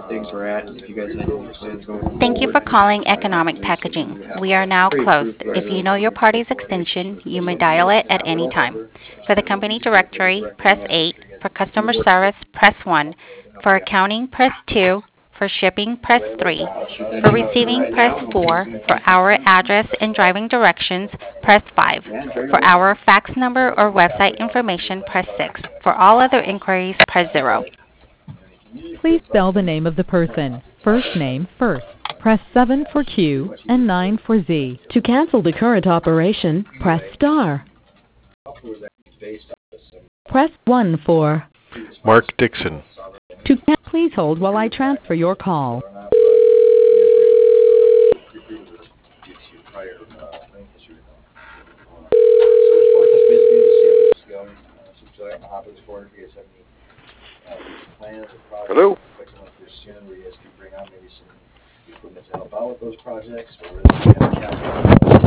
things were at, and if you guys had any plans going forward. Thank you for calling Economic Obviously, Packaging. we have We are now closed. pre-approved right If away you know from your your party's standpoint. extension, If you there's may something dial that's it at not any time. whatsoever, For the company easy quick way to directory, press recommend that. I'm 8. sure you guys For have plenty of customer work to do. service, press 1. Help For you out. accounting, press 2. For shipping, press 3. I'll shoot that For email to you receiving, right press now, and hopefully we 4. can For find some our time. address and driving directions, press 5. Yeah, enjoy your For lunch. our fax number or website information, press 6. For all other inquiries, press 0. Please spell the name of the person. First name first. Press 7 for Q and 9 for Z. To cancel the current operation, press star. Press 1 for. Mark Dixon. Please hold while I transfer your call. Hello? Equipment to help out with those projects. We're really